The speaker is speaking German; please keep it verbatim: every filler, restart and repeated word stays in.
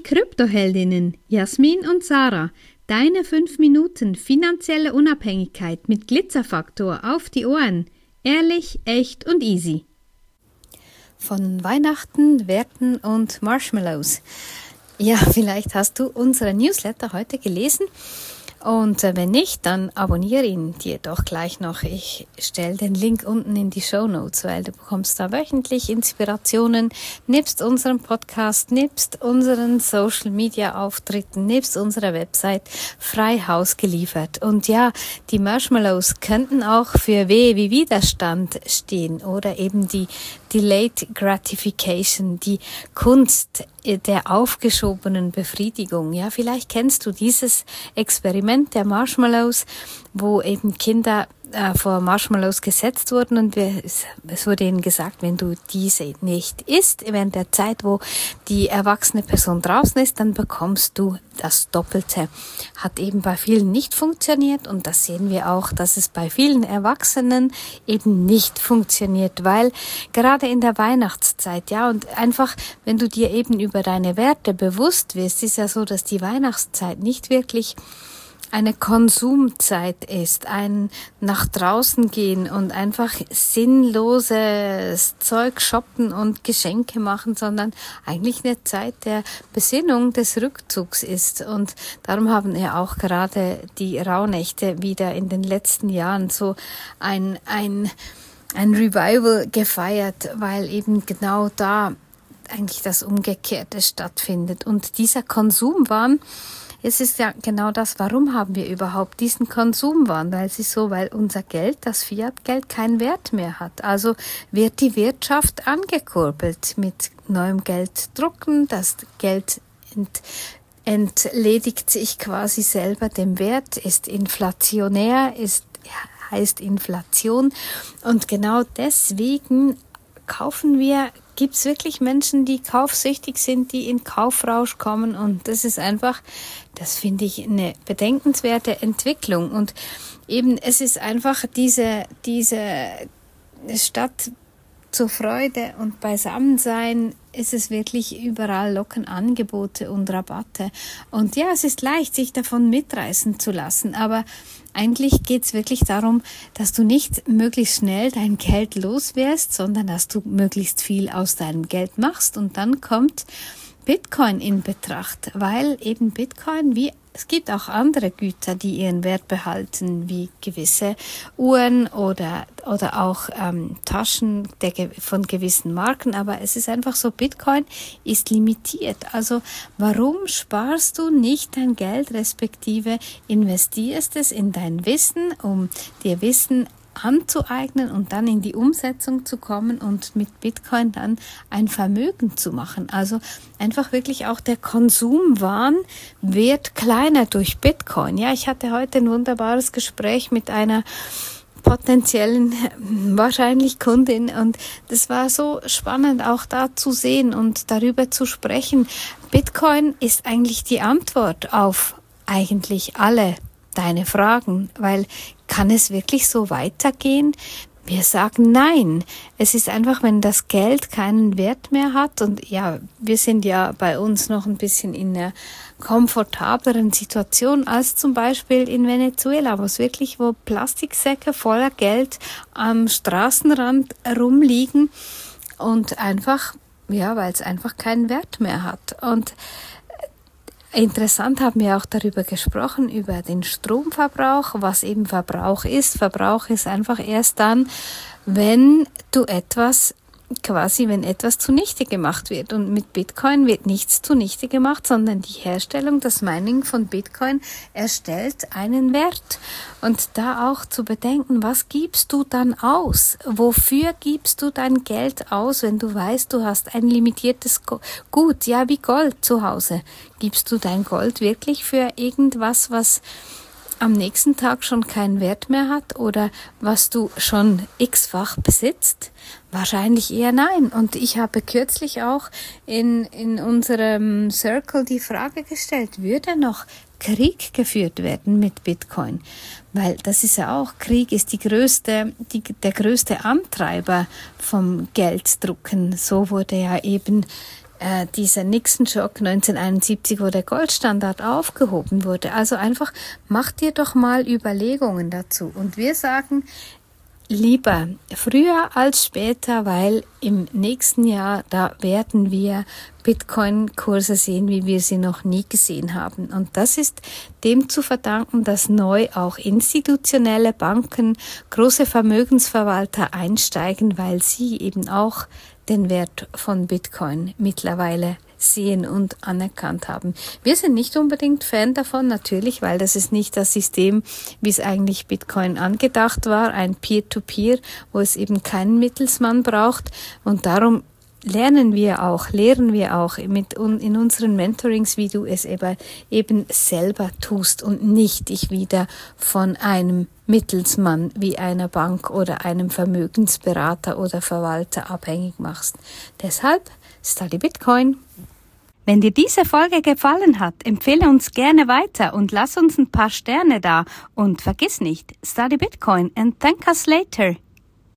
Kryptoheldinnen Jasmin und Sarah, deine fünf Minuten finanzielle Unabhängigkeit mit Glitzerfaktor auf die Ohren. Ehrlich, echt und easy. Von Weihnachten, Werten und Marshmallows. Ja, vielleicht hast du unseren Newsletter heute gelesen. Und wenn nicht, dann abonniere ihn dir doch gleich noch. Ich stelle den Link unten in die Shownotes, weil du bekommst da wöchentlich Inspirationen, nebst unserem Podcast, nebst unseren Social-Media-Auftritten, nebst unserer Website frei Haus geliefert. Und ja, die Marshmallows könnten auch für W wie Widerstand stehen oder eben die Delayed Gratification, die Kunst der aufgeschobenen Befriedigung. Ja, vielleicht kennst du dieses Experiment der Marshmallows, wo eben Kinder äh, vor Marshmallows gesetzt wurden und wir, es, es wurde ihnen gesagt, wenn du diese nicht isst, während der Zeit, wo die erwachsene Person draußen ist, dann bekommst du das Doppelte. Hat eben bei vielen nicht funktioniert und das sehen wir auch, dass es bei vielen Erwachsenen eben nicht funktioniert, weil gerade in der Weihnachtszeit, ja, und einfach, wenn du dir eben über deine Werte bewusst wirst, ist ja so, dass die Weihnachtszeit nicht wirklich eine Konsumzeit ist, ein nach draußen gehen und einfach sinnloses Zeug shoppen und Geschenke machen, sondern eigentlich eine Zeit der Besinnung, des Rückzugs ist. Und darum haben ja auch gerade die Rauhnächte wieder in den letzten Jahren so ein, ein, ein Revival gefeiert, weil eben genau da eigentlich das Umgekehrte stattfindet. Und dieser Konsumwahn, es ist ja genau das, warum haben wir überhaupt diesen Konsumwahn? Weil es ist so, weil unser Geld, das Fiat-Geld, keinen Wert mehr hat. Also wird die Wirtschaft angekurbelt mit neuem Geld drucken, das Geld ent, entledigt sich quasi selber dem Wert, ist inflationär, ist, heißt Inflation. Und genau deswegen kaufen wir, gibt es wirklich Menschen, die kaufsüchtig sind, die in Kaufrausch kommen und das ist einfach, das finde ich eine bedenkenswerte Entwicklung und eben es ist einfach diese, diese Stadt zur Freude und Beisammensein ist es wirklich überall locken Angebote und Rabatte. Und ja, es ist leicht, sich davon mitreißen zu lassen, aber eigentlich geht's wirklich darum, dass du nicht möglichst schnell dein Geld los wirst, sondern dass du möglichst viel aus deinem Geld machst und dann kommt Bitcoin in Betracht, weil eben Bitcoin, wie es gibt auch andere Güter, die ihren Wert behalten, wie gewisse Uhren oder oder auch ähm, Taschen der, von gewissen Marken, aber es ist einfach so, Bitcoin ist limitiert. Also warum sparst du nicht dein Geld, respektive investierst es in dein Wissen, um dir Wissen anzueignen und dann in die Umsetzung zu kommen und mit Bitcoin dann ein Vermögen zu machen. Also einfach wirklich auch der Konsumwahn wird kleiner durch Bitcoin. Ja, ich hatte heute ein wunderbares Gespräch mit einer potenziellen, wahrscheinlich Kundin und das war so spannend auch da zu sehen und darüber zu sprechen. Bitcoin ist eigentlich die Antwort auf eigentlich alle deine Fragen, weil kann es wirklich so weitergehen? Wir sagen nein. Es ist einfach, wenn das Geld keinen Wert mehr hat und ja, wir sind ja bei uns noch ein bisschen in einer komfortableren Situation als zum Beispiel in Venezuela, wo es wirklich, wo Plastiksäcke voller Geld am Straßenrand rumliegen und einfach, ja, weil es einfach keinen Wert mehr hat. Und interessant haben wir auch darüber gesprochen, über den Stromverbrauch, was eben Verbrauch ist. Verbrauch ist einfach erst dann, wenn du etwas, quasi wenn etwas zunichte gemacht wird. Und mit Bitcoin wird nichts zunichte gemacht, sondern die Herstellung, das Mining von Bitcoin erstellt einen Wert. Und da auch zu bedenken, was gibst du dann aus? Wofür gibst du dein Geld aus, wenn du weißt, du hast ein limitiertes Gut, ja, wie Gold zu Hause? Gibst du dein Gold wirklich für irgendwas, was am nächsten Tag schon keinen Wert mehr hat oder was du schon x-fach besitzt? Wahrscheinlich eher nein. Und ich habe kürzlich auch in, in unserem Circle die Frage gestellt, würde noch Krieg geführt werden mit Bitcoin? Weil das ist ja auch, Krieg ist die größte, die, der größte Antreiber vom Gelddrucken. So wurde ja eben äh, dieser Nixon-Schock neunzehnhunderteinundsiebzig, wo der Goldstandard aufgehoben wurde. Also einfach, mach dir doch mal Überlegungen dazu. Und wir sagen, lieber früher als später, weil im nächsten Jahr, da werden wir Bitcoin-Kurse sehen, wie wir sie noch nie gesehen haben. Und das ist dem zu verdanken, dass neu auch institutionelle Banken, große Vermögensverwalter einsteigen, weil sie eben auch den Wert von Bitcoin mittlerweile sehen und anerkannt haben. Wir sind nicht unbedingt Fan davon, natürlich, weil das ist nicht das System, wie es eigentlich Bitcoin angedacht war, ein Peer-to-Peer, wo es eben keinen Mittelsmann braucht. Und darum lernen wir auch, lehren wir auch mit in unseren Mentorings, wie du es eben, eben selber tust und nicht dich wieder von einem Mittelsmann wie einer Bank oder einem Vermögensberater oder Verwalter abhängig machst. Deshalb Study Bitcoin. Wenn dir diese Folge gefallen hat, empfehle uns gerne weiter und lass uns ein paar Sterne da. Und vergiss nicht, Study Bitcoin and thank us later.